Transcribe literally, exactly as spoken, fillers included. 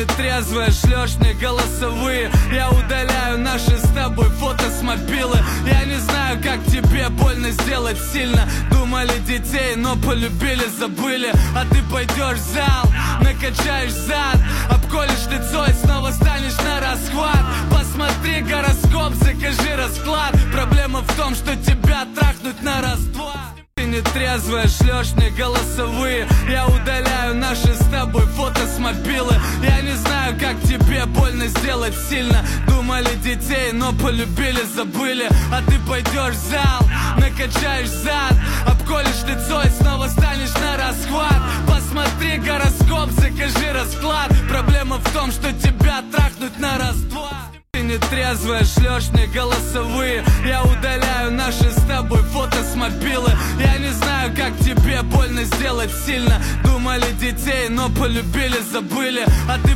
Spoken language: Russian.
нетрезвая, шлешь мне голосовые. Я удаляю наши с тобой фото с мобилы. Я не знаю, как тебе больно сделать сильно. Думали детей, но полюбили, забыли. А ты пойдешь в зал, накачаешь зад, обколешь лицо и снова станешь на расхват. Посмотри гороскоп, закажи расклад. Проблема в том, что тебя трахнуть на раз-два. Ты нетрезвая, шлешь мне голосовые. Я удаляю наши с тобой фото с мобилы. Я не знаю, как тебе больно сделать сильно. Думали детей, но полюбили, забыли. А ты пойдешь в зал, накачаешь зад, обколешь лицо и снова станешь на расхват. Посмотри гороскоп, закажи расклад. Проблема в том, что тебя трахнуть на раз-два. Ты нетрезвая, шлешь мне голосовые. Я удаляю наши с тобой фото с мобилы. Я не знаю, как тебе больно сделать сильно. Думали детей, но полюбили, забыли. А ты